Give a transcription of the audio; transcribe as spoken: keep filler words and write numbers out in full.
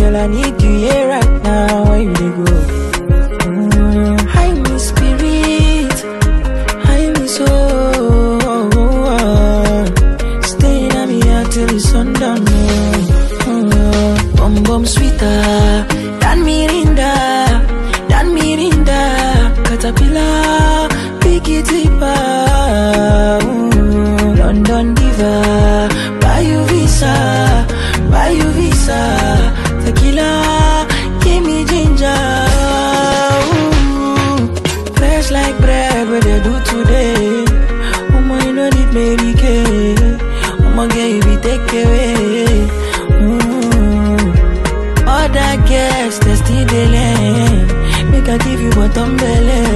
girl, I need you here right now. Where you dey go? Mm, hide me spirit, hide me soul. Staying at me here till the sundown. Mm, bum bum sweeter than Mirinda, than Mirinda. Caterpillar, pick it deeper. Mm, London diva, buy you visa, buy you visa. Tequila, give me ginger. Ooh, fresh like bread, what they do today. Oh my, you know need Mary Kay. Oh my girl, you be take away. Mm. All that gas, they still delay. Make I give you bottom belly.